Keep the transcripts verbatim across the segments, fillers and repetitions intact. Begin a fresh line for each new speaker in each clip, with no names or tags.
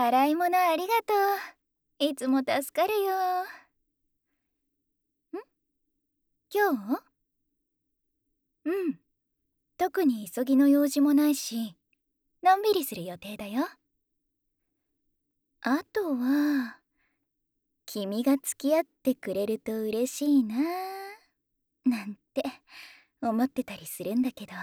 洗い物ありがとう。いつも助かるよ。ん今日うん。特に急ぎの用事もないし、のんびりする予定だよ。あとは、君が付き合ってくれると嬉しいななんて思ってたりするんだけど。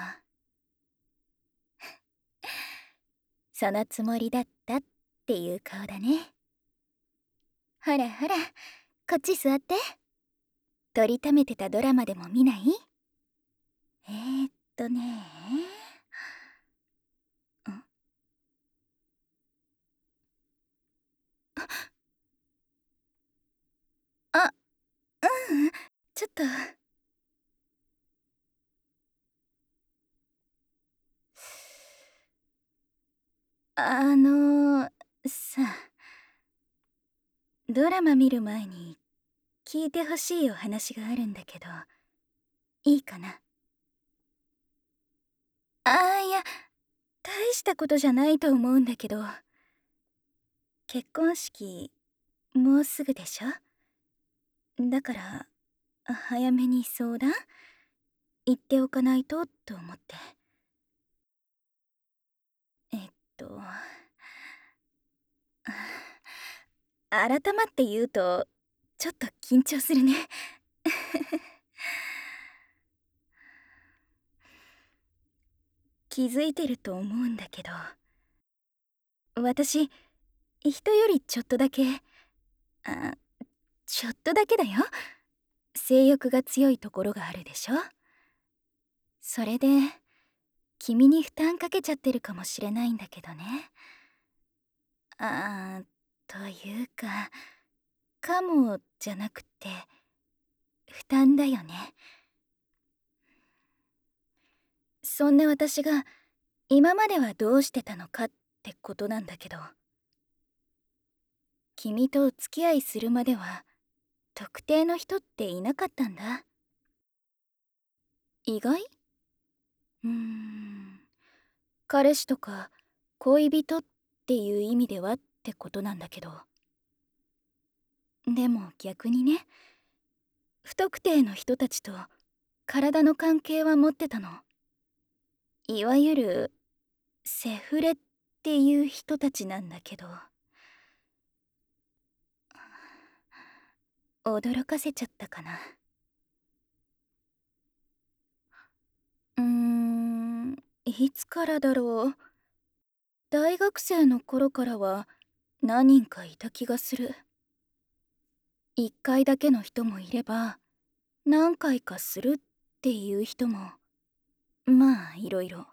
そのつもりだったっていう顔だね。ほらほら、こっち座って。撮りためてたドラマでも見ない？えー、っとねんあ、ううん、ちょっと。あのさ、ドラマ見る前に聞いてほしいお話があるんだけど、いいかな？ああ、いや、大したことじゃないと思うんだけど、結婚式もうすぐでしょ？だから早めに相談言っておかないとと思って。えっと改まって言うとちょっと緊張するね。気づいてると思うんだけど、私人よりちょっとだけあちょっとだけだよ、性欲が強いところがあるでしょ。それで君に負担かけちゃってるかもしれないんだけどね。あーというか、かもじゃなくて負担だよね。そんな私が今まではどうしてたのかってことなんだけど、君とお付き合いするまでは特定の人っていなかったんだ。意外？うーん彼氏とか恋人っていう意味ではってことなんだけど、でも逆にね、不特定の人たちと体の関係は持ってたの。いわゆるセフレっていう人たちなんだけど、驚かせちゃったかな。うーんいつからだろう。大学生の頃からは何人かいた気がする。一回だけの人もいれば、何回かするっていう人も、まあいろいろ。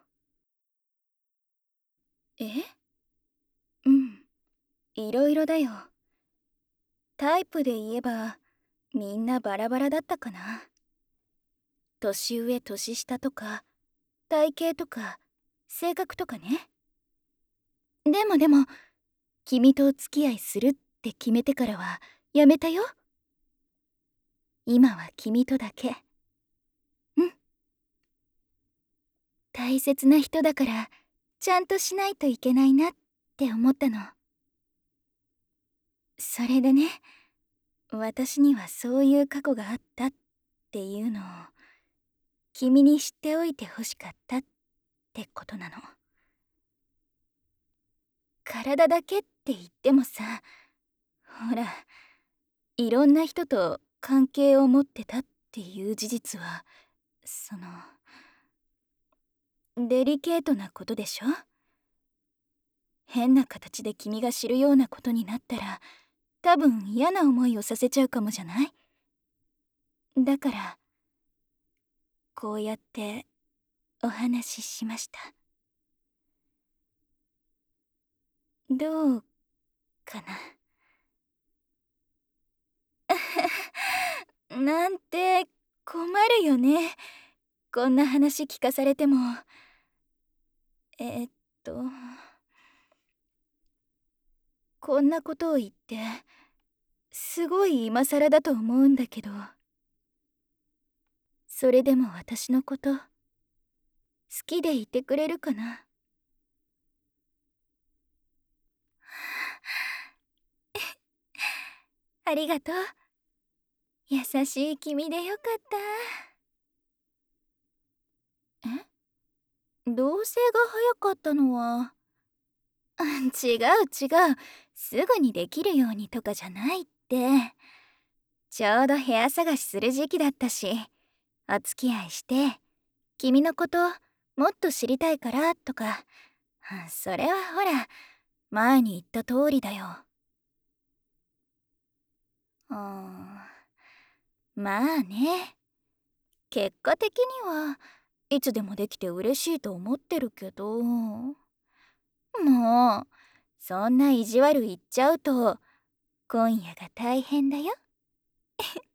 えうん、いろいろだよ。タイプで言えばみんなバラバラだったかな。年上年下とか体型とか性格とかね。でもでも君とお付き合いするって決めてからはやめたよ。今は君とだけ。うん大切な人だからちゃんとしないといけないなって思ったの。それでね、私にはそういう過去があったっていうのを君に知っておいてほしかったってことなの。体だけって言ってもさ、ほら、いろんな人と関係を持ってたっていう事実は、そのデリケートなことでしょ。変な形で君が知るようなことになったら多分嫌な思いをさせちゃうかもじゃない？だからこうやってお話ししました。どうかな？なんて困るよね、こんな話聞かされても。えーっとこんなことを言ってすごい今更だと思うんだけど、それでも私のこと好きでいてくれるかな？ ありがとう。優しい君でよかった。え、同棲が早かったのは違う違う、すぐにできるようにとかじゃないって。ちょうど部屋探しする時期だったし、お付き合いして君のこともっと知りたいからとか、それはほら前に言った通りだよ。うーん、まあね、結果的にはいつでもできて嬉しいと思ってるけど、もうそんな意地悪言っちゃうと今夜が大変だよ。